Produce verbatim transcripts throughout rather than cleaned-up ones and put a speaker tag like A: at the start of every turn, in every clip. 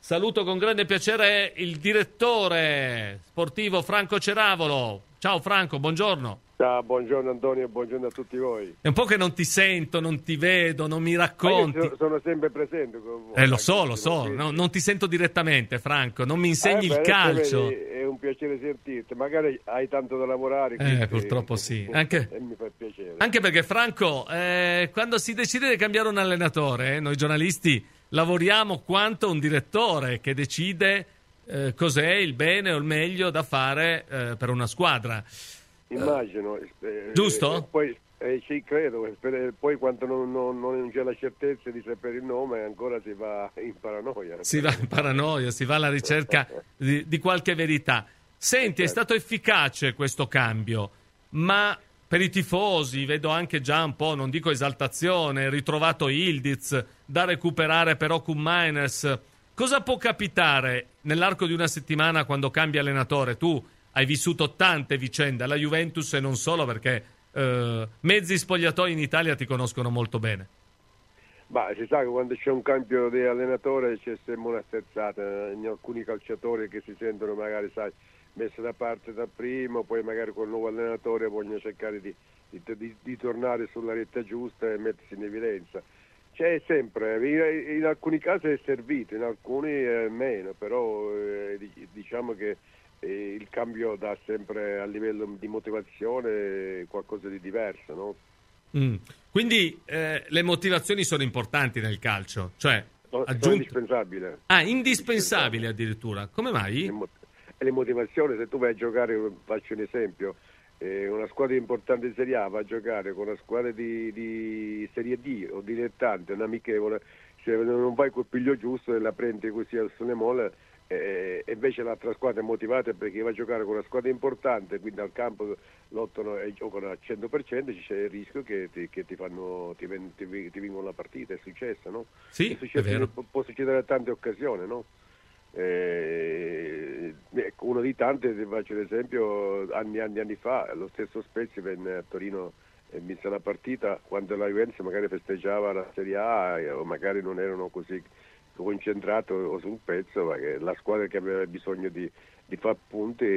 A: Saluto con grande piacere il direttore sportivo Franco Ceravolo. Ciao Franco, buongiorno.
B: Ciao, buongiorno Antonio, buongiorno a tutti voi.
A: È un po' che non ti sento, non ti vedo, non mi racconti.
B: Ma io sono sempre presente con voi.
A: Eh, lo so, lo so, no, non ti sento direttamente, Franco, non mi insegni
B: eh,
A: il
B: beh,
A: calcio.
B: Vedi, è un piacere sentirti, magari hai tanto da lavorare.
A: Eh, purtroppo sì. Anche,
B: e mi fa piacere.
A: Anche perché Franco, eh, quando si decide di cambiare un allenatore, eh, noi giornalisti lavoriamo quanto un direttore che decide eh, cos'è il bene o il meglio da fare eh, per una squadra.
B: Immagino. Eh,
A: Giusto?
B: Eh, poi eh, ci credo, eh, poi quando non, non, non c'è la certezza di sapere il nome ancora si va in paranoia.
A: Si va in paranoia, si va alla ricerca di, di qualche verità. Senti, è stato efficace questo cambio, ma per i tifosi vedo anche già un po', non dico esaltazione, ritrovato Ildiz, da recuperare però Koopmeiners. Cosa può capitare nell'arco di una settimana quando cambia allenatore? Tu hai vissuto tante vicende alla Juventus e non solo, perché eh, mezzi spogliatoi in Italia ti conoscono molto bene.
B: Ma si sa che quando c'è un cambio di allenatore c'è sempre una sterzata, in alcuni calciatori che si sentono magari, sai, messi da parte da prima, poi magari col nuovo allenatore vogliono cercare di, di, di, di tornare sulla retta giusta e mettersi in evidenza. C'è sempre, in, in alcuni casi è servito, in alcuni eh, meno, però eh, diciamo che eh, il cambio dà sempre a livello di motivazione qualcosa di diverso, no?
A: Mm. Quindi eh, le motivazioni sono importanti nel calcio, cioè aggiunto...
B: indispensabile.
A: Ah, indispensabili addirittura. Come mai?
B: Le, le motivazioni, se tu vai a giocare, faccio un esempio, eh, una squadra importante di Serie A va a giocare con una squadra di, di Serie D o dilettante, un amichevole, se non vai col piglio giusto e la prendi così al sulle molle, e eh, invece l'altra squadra è motivata perché va a giocare con una squadra importante, quindi al campo lottano e giocano al cento per cento, c'è il rischio che ti, che ti fanno ti, ti, ti vincono la partita. È successo, no?
A: Sì,
B: è, successo,
A: è vero.
B: Può, può succedere a tante occasioni, no? Eh, ecco, uno di tanti, ti faccio l'esempio, anni e anni, anni fa lo stesso Spezia venne a Torino e vinse la partita quando la Juventus magari festeggiava la Serie A o magari non erano così concentrato sul pezzo, perché la squadra che aveva bisogno di, di fare punti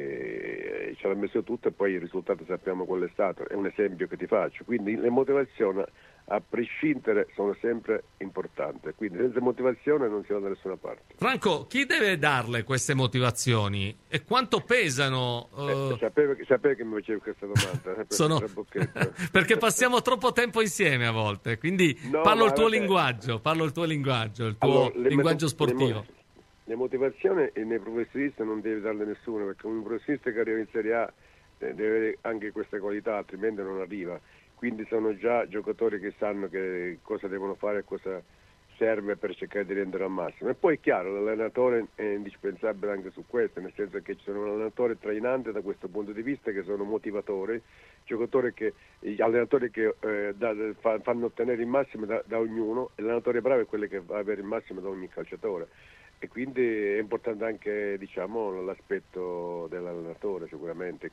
B: eh, ce l'ha messo tutto e poi il risultato sappiamo qual è stato. È un esempio che ti faccio, quindi le motivazioni a prescindere sono sempre importanti, quindi senza motivazione non si va da nessuna parte.
A: Franco, chi deve darle queste motivazioni e quanto pesano? Uh...
B: Eh, sapevo, sapevo che mi facevi questa domanda eh, per
A: Sono... perché passiamo troppo tempo insieme a volte, quindi no, parlo il tuo vabbè. linguaggio, parlo il tuo linguaggio, il tuo allora, linguaggio mot- sportivo.
B: Le, le motivazioni nei professionisti non devi darle nessuno, perché un professionista che arriva in Serie A eh, deve avere anche queste qualità, altrimenti non arriva. Quindi sono già giocatori che sanno che cosa devono fare e cosa serve per cercare di rendere al massimo. E poi è chiaro, l'allenatore è indispensabile anche su questo, nel senso che ci sono un allenatore trainante da questo punto di vista, che sono motivatori, giocatori che, gli allenatori che eh, da, fa, fanno ottenere il massimo da, da ognuno, e l'allenatore bravo è quello che va a avere il massimo da ogni calciatore. E quindi è importante anche, diciamo, l'aspetto dell'allenatore sicuramente.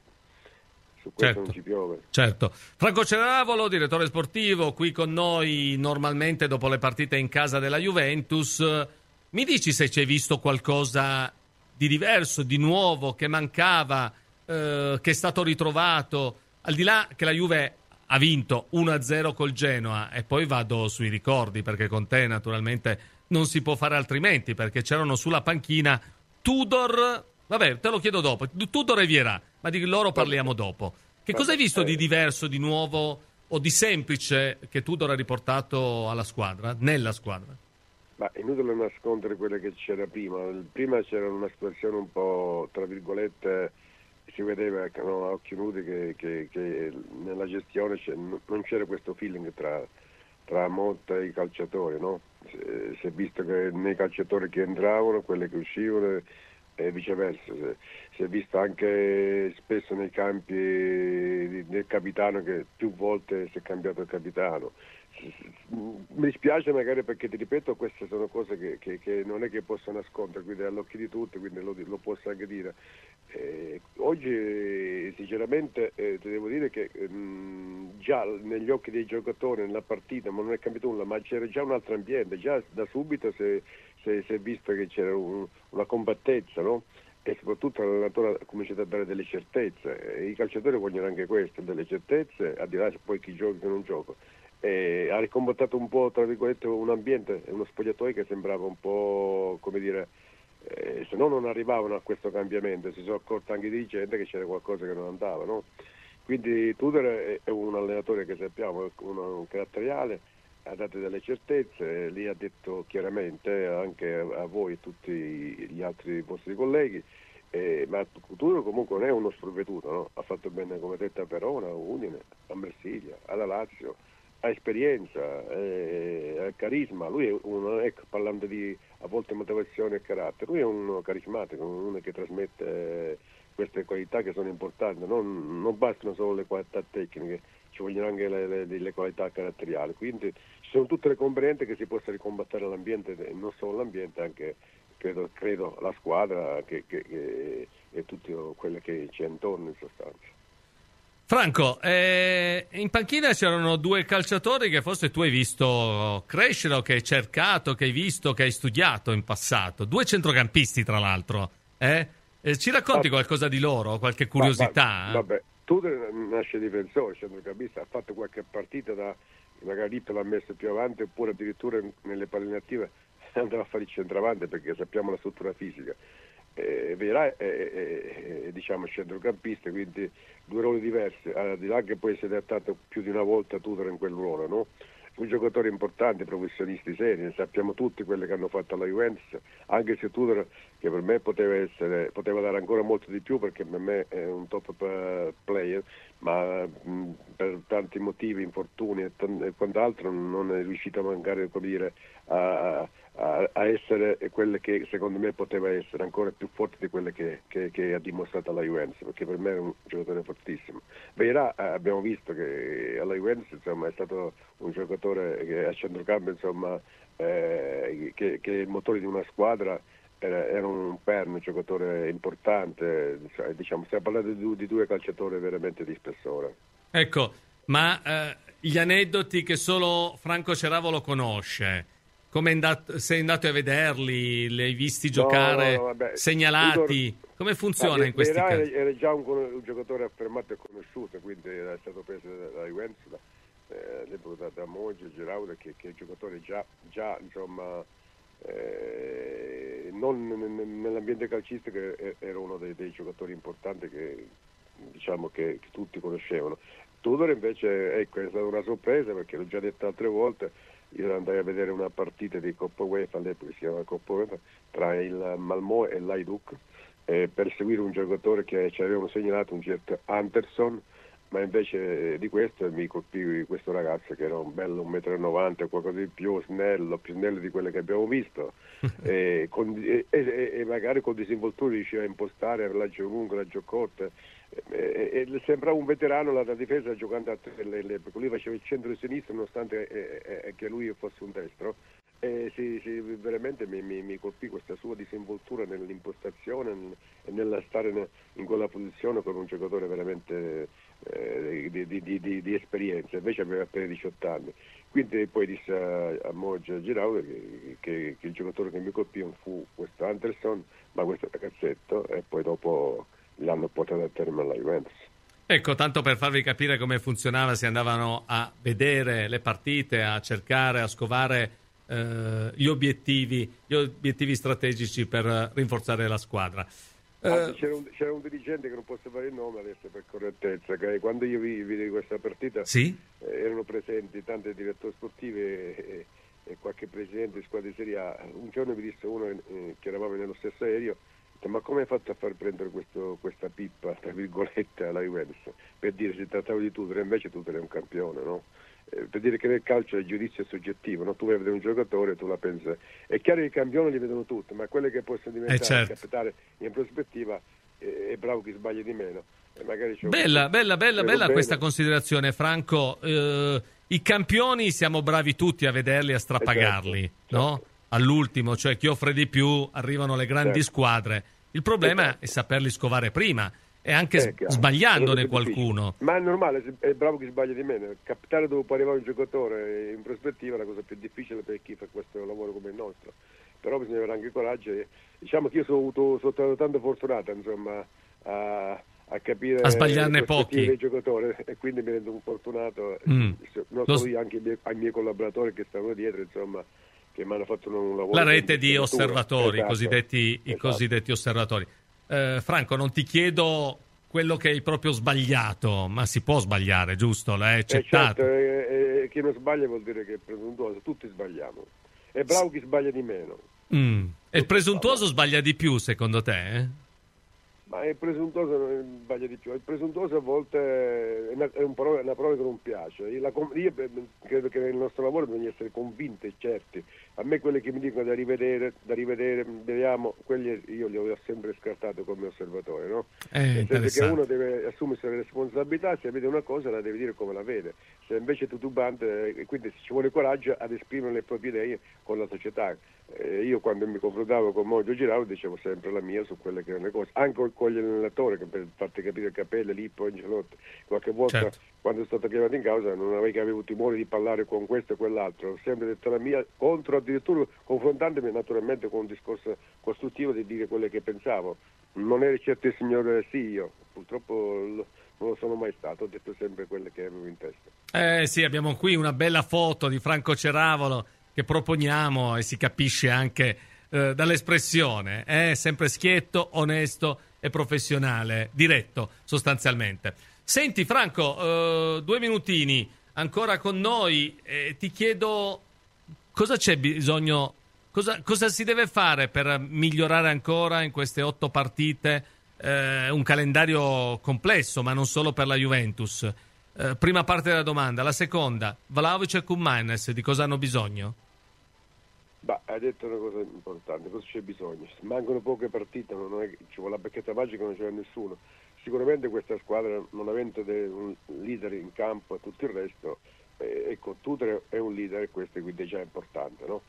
B: Su questo
A: certo,
B: non ci piove.
A: Certo. Franco Ceravolo, direttore sportivo, qui con noi normalmente dopo le partite in casa della Juventus. Mi dici se ci hai visto qualcosa di diverso, di nuovo, che mancava, eh, che è stato ritrovato, al di là che la Juve ha vinto uno a zero col Genoa, e poi vado sui ricordi, perché con te naturalmente non si può fare altrimenti, perché c'erano sulla panchina Tudor... Vabbè, te lo chiedo dopo. Tudor e Vieira, ma di loro parliamo dopo. Che cosa hai visto di diverso, di nuovo o di semplice che Tudor ha riportato alla squadra, nella squadra?
B: Ma è inutile nascondere quello che c'era prima. Prima c'era una situazione un po', tra virgolette, si vedeva no, a occhi nudi che, che, che nella gestione non c'era questo feeling tra, tra Motta e i calciatori, no? Si, si è visto che nei calciatori che entravano, quelli che uscivano, e viceversa. Si è visto anche spesso nei campi del capitano che più volte si è cambiato il capitano. Mi dispiace magari perché, ti ripeto, queste sono cose che, che, che non è che posso nascondere, quindi all'occhio di tutti, quindi lo, lo posso anche dire. Eh, oggi sinceramente eh, ti devo dire che mh, già negli occhi dei giocatori nella partita, ma non è cambiato nulla, ma c'era già un altro ambiente, già da subito si, si è visto che c'era un, una compattezza, no? E soprattutto l'allenatore ha cominciato a dare delle certezze, e i calciatori vogliono anche questo, delle certezze, al di là poi chi gioca e chi non gioca. E ha ricombattato un po', tra virgolette, un ambiente, uno spogliatoio che sembrava un po', come dire, eh, se no non arrivavano a questo cambiamento, si sono accorti anche i dirigenti che c'era qualcosa che non andava, no? Quindi Tudor è, è un allenatore che sappiamo, è uno, un caratteriale, ha dato delle certezze, lì ha detto chiaramente anche a, a voi e a tutti gli altri vostri colleghi, eh, ma Tudor comunque non è uno sprovveduto, no? Ha fatto bene come detto a Verona, a Udine, a Marsiglia, alla Lazio, ha esperienza, eh, ha carisma, lui è uno, ecco, parlando di a volte motivazione e carattere, lui è uno carismatico, uno che trasmette eh, queste qualità che sono importanti, non, non bastano solo le qualità tecniche, ci vogliono anche le, le, le qualità caratteriali, quindi ci sono tutte le componenti che si possa ricombattere l'ambiente, e non solo l'ambiente, anche credo, credo la squadra che, che, che, e tutto quello che c'è intorno in sostanza.
A: Franco, eh, in panchina c'erano due calciatori che forse tu hai visto crescere, o che hai cercato, che hai visto, che hai studiato in passato. Due centrocampisti, tra l'altro. Eh? Eh, ci racconti ah, qualcosa di loro, qualche curiosità?
B: Ma, ma, vabbè, tu nasce difensore, centrocampista, ha fatto qualche partita da magari l'ha messo più avanti, oppure addirittura nelle palliative andava a fare il centravanti, perché sappiamo la struttura fisica. Eh, Vera è, è, è diciamo centrocampista, quindi due ruoli diversi, al di là che poi si è adattato più di una volta Tudor in quel ruolo, no? Un giocatore importante, professionisti seri, sappiamo tutti quelli che hanno fatto alla Juventus, anche se Tudor, che per me poteva essere, poteva dare ancora molto di più, perché per me è un top player, ma mh, per tanti motivi, infortuni e, t- e quant'altro non è riuscito a mancare, come dire, a, a, a essere quelle che secondo me poteva essere, ancora più forte di quelle che, che, che ha dimostrato alla Juventus, perché per me è un giocatore fortissimo. Vera, abbiamo visto che alla Juventus, insomma, è stato un giocatore che a centrocampo, insomma, eh, che, che è il motore di una squadra, era, era un perno, un giocatore importante, diciamo, stiamo parlando di, di due calciatori veramente di spessore.
A: Ecco, ma eh, gli aneddoti che solo Franco Ceravolo conosce, come andato, sei andato a vederli, li hai visti giocare, no, no, no, segnalati, Tudor, come funziona in questi casi?
B: Era già un, un giocatore affermato e conosciuto, quindi era stato preso dalla Juventus, da, eh, da, da Moggi, Girauda, che, che è un giocatore già, già insomma, eh, non nell'ambiente calcistico era uno dei, dei giocatori importanti che, diciamo, che, che tutti conoscevano. Tudor invece, ecco, è stata una sorpresa, perché l'ho già detto altre volte. Io andai a vedere una partita di Coppa UEFA, all'epoca si chiamava Coppa UEFA, tra il Malmö e l'Hajduk, eh, per seguire un giocatore che ci avevano segnalato, un certo Anderson, ma invece di questo mi colpì questo ragazzo che era un bello un metro e novanta, qualcosa di più snello, più snello di quello che abbiamo visto, e, con, e, e, e magari con disinvoltura riusciva a impostare il raggio lungo, il raggio corto, e, e, e sembrava un veterano la difesa giocando a tre, perché lui faceva il centro e sinistra nonostante eh, eh, che lui fosse un destro. E sì, sì, veramente mi, mi, mi colpì questa sua disinvoltura nell'impostazione e nella stare ne, in quella posizione con un giocatore veramente eh, di, di, di, di esperienza, invece aveva appena diciotto anni. Quindi poi disse a, a Moggia Giraudo che, che, che il giocatore che mi colpì fu questo Anderson, ma questo ragazzetto, e poi dopo l'hanno portato a termine alla Juventus.
A: Ecco, tanto per farvi capire come funzionava, si andavano a vedere le partite, a cercare, a scovare eh, gli obiettivi, gli obiettivi strategici per rinforzare la squadra.
B: Anzi, c'era, un, c'era un dirigente che non posso fare il nome adesso per correttezza, che quando io vi, vidi questa partita
A: sì?
B: eh, erano presenti tanti direttori sportivi e, e, e qualche presidente di squadra di Serie A. Un giorno mi disse uno eh, che eravamo nello stesso aereo, ma come hai fatto a far prendere questo, questa pippa, tra virgolette, alla Juventus? Per dire si trattava di Tudor, e invece Tudor è un campione, no? Eh, per dire che nel calcio il giudizio è soggettivo, no? Tu vai a vedere un giocatore e tu la pensi. È chiaro che i campioni li vedono tutti, ma quelli che possono diventare, eh certo. capitare in prospettiva, eh, è bravo chi sbaglia di meno. E magari c'è
A: bella,
B: un...
A: bella, bella, bella
B: bene.
A: Questa considerazione, Franco. Eh, I campioni siamo bravi tutti a vederli, a strapagarli, eh certo, no? Certo. All'ultimo, cioè chi offre di più, arrivano le grandi certo. squadre. Il problema esatto. è saperli scovare prima e anche eh, sbagliandone qualcuno.
B: Ma è normale, è bravo chi sbaglia di meno. Capitare dove può arrivare un giocatore in prospettiva è la cosa più difficile per chi fa questo lavoro come il nostro. però bisogna avere anche coraggio. E, diciamo che io sono, avuto, sono stato tanto fortunato, insomma, a, a capire
A: a sbagliarne
B: le prospettive
A: pochi
B: dei giocatori, e quindi mi rendo un fortunato,
A: mm.
B: non
A: Lo...
B: solo io, anche i miei, ai miei collaboratori che stanno dietro, insomma, che mi hanno fatto un lavoro.
A: La rete di osservatori, esatto, i cosiddetti,
B: esatto.
A: i cosiddetti osservatori. Eh, Franco, non ti chiedo quello che hai proprio sbagliato, ma si può sbagliare, giusto? L'hai accettato.
B: Eh certo, eh, eh, chi non sbaglia vuol dire che è presuntuoso, tutti sbagliamo. È bravo chi sbaglia di meno.
A: Mm. E il presuntuoso sbaglia di più, secondo te? Eh?
B: Ma il presuntuoso non sbaglia di più. Il presuntuoso a volte è una, è un parola, una parola che non piace. Io, la, io credo che nel nostro lavoro bisogna essere convinti e certi. A me quelli che mi dicono da rivedere, da rivedere, vediamo, quelli io li ho sempre scartati come osservatore, no?
A: Nel
B: senso che uno deve assumersi le responsabilità, se vede una cosa la deve dire come la vede. Se invece è titubante, quindi ci vuole coraggio ad esprimere le proprie idee con la società. Eh, io quando mi confrontavo con Mojo Giraudo dicevo sempre la mia su quelle che erano le cose, anche con gli allenatori, che per farti capire Capelle, Lippo, Angelotti, qualche volta
A: certo.
B: quando è stato chiamato in causa non avevo che avevo timore di parlare con questo e quell'altro, ho sempre detto la mia, contro addirittura confrontandomi naturalmente con un discorso costruttivo di dire quelle che pensavo. Non ero certo il signore sì io, purtroppo non lo sono mai stato, ho detto sempre quelle che avevo in testa.
A: Eh sì, abbiamo qui una bella foto di Franco Ceravolo che proponiamo e si capisce anche eh, dall'espressione, è eh? sempre schietto, onesto e professionale, diretto sostanzialmente. Senti Franco, eh, due minutini ancora con noi, eh, ti chiedo cosa c'è bisogno, cosa, cosa si deve fare per migliorare ancora in queste otto partite, eh, un calendario complesso ma non solo per la Juventus. Eh, prima parte della domanda. La seconda, Vlahovic e Koumainis di cosa hanno bisogno?
B: Bah, hai detto una cosa importante, cosa c'è bisogno? Mancano poche partite, non è che ci vuole la bacchetta magica, non c'è nessuno. Sicuramente questa squadra, non avendo un leader in campo e tutto il resto, eh, ecco, Tudor è un leader e questo quindi è già importante, no?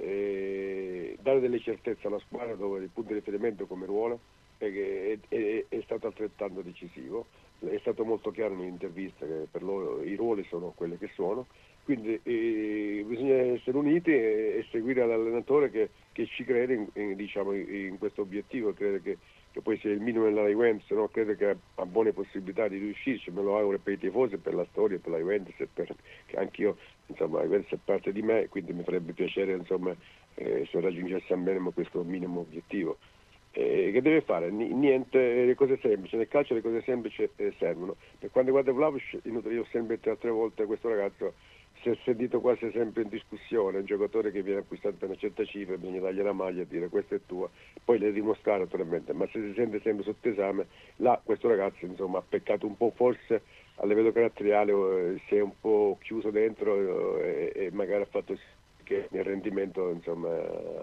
B: E dare delle certezze alla squadra dove il punto di riferimento come ruolo è, è, è, è stato altrettanto decisivo. È stato molto chiaro nell'intervista che per loro i ruoli sono quelli che sono, quindi eh, bisogna essere uniti e, e seguire l'allenatore che, che ci crede in, in, diciamo, in questo obiettivo. Credo che, che poi sia il minimo nella Juventus, no? Credo che ha buone possibilità di riuscirci, me lo auguro per i tifosi, per la storia, per la Juventus, e per, che anch'io, insomma, la Juventus è parte di me, quindi mi farebbe piacere, insomma, eh, se raggiungesse almeno questo minimo obiettivo. Eh, che deve fare? Niente, le cose semplici, nel calcio le cose semplici eh, servono. Per quanto riguarda Vlahovic, inutile, io ho sempre detto altre volte, questo ragazzo si è sentito quasi sempre in discussione, un giocatore che viene acquistato per una certa cifra, bisogna dargli la maglia e dire questa è tua, poi le dimostrare naturalmente, ma se si sente sempre sotto esame, là questo ragazzo insomma ha peccato un po', forse a livello caratteriale eh, si è un po' chiuso dentro eh, e magari ha fatto sì che il rendimento insomma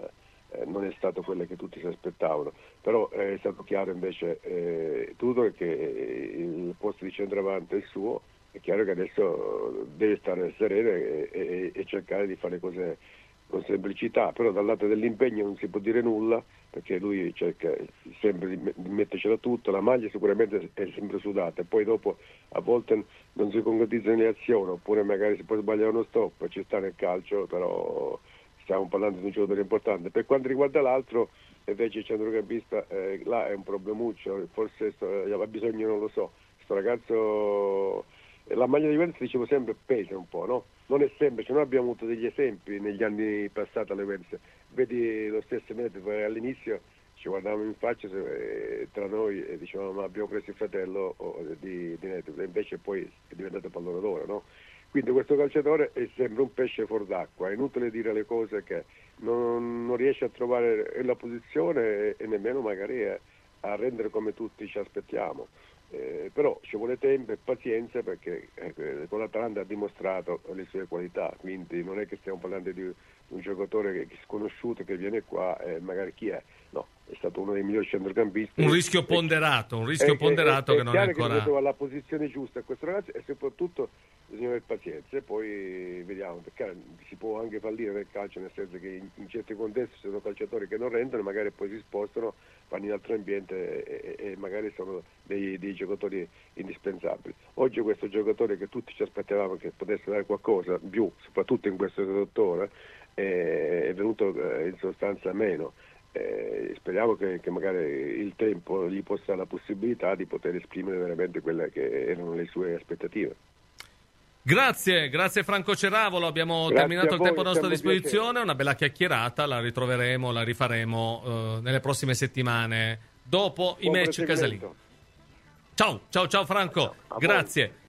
B: Eh, non è stato quello che tutti si aspettavano, però eh, è stato chiaro invece eh, tutto che eh, il posto di centravanti è il suo, è chiaro che adesso deve stare sereno e, e, e cercare di fare cose con semplicità, però dal lato dell'impegno non si può dire nulla perché lui cerca sempre di, di mettercela tutta, la maglia sicuramente è sempre sudata e poi dopo a volte non si concretizza nelle azioni oppure magari si può sbagliare uno stop, ci sta nel calcio, però stiamo parlando di un giocatore importante. Per quanto riguarda l'altro, invece il centrocampista, eh, là è un problemuccio, forse sto, eh, ha bisogno, non lo so, questo ragazzo, eh, la maglia di Juventus dicevo sempre pesa un po', no? Non è semplice, noi abbiamo avuto degli esempi negli anni passati alle Juventus, vedi lo stesso metodo, all'inizio ci guardavamo in faccia eh, tra noi e dicevamo ma abbiamo preso il fratello oh, di, di Neto, invece poi è diventato pallone d'oro, no? Quindi questo calciatore è sempre un pesce fuor d'acqua, è inutile dire le cose che non, non riesce a trovare la posizione e, e nemmeno magari a, a rendere come tutti ci aspettiamo. Eh, però ci vuole tempo e pazienza perché eh, con l'Atalanta ha dimostrato le sue qualità, quindi non è che stiamo parlando di un giocatore che, che è sconosciuto che viene qua e magari chi è, no, è stato uno dei migliori centrocampisti.
A: Un rischio ponderato, un rischio è, ponderato
B: è, è,
A: che non è ancora...
B: Che trova la posizione giusta a questo ragazzo e soprattutto bisogna avere pazienza e poi vediamo, perché si può anche fallire nel calcio, nel senso che in, in certi contesti ci sono calciatori che non rendono, magari poi si spostano, vanno in altro ambiente e, e, e magari sono dei, dei giocatori indispensabili. Oggi questo giocatore che tutti ci aspettavamo che potesse dare qualcosa più, soprattutto in questo settore, è venuto in sostanza meno. Eh, speriamo che, che magari il tempo gli possa dare la possibilità di poter esprimere veramente quelle che erano le sue aspettative.
A: Grazie, grazie Franco Ceravolo, abbiamo
B: Grazie
A: terminato il
B: voi,
A: tempo a nostra
B: sempre
A: disposizione,
B: piacere.
A: una bella chiacchierata, la ritroveremo, la rifaremo eh, nelle prossime settimane dopo i
B: Buon
A: match casalinghi.
B: proseguimento.
A: Ciao, ciao, ciao Franco,
B: A voi.
A: grazie.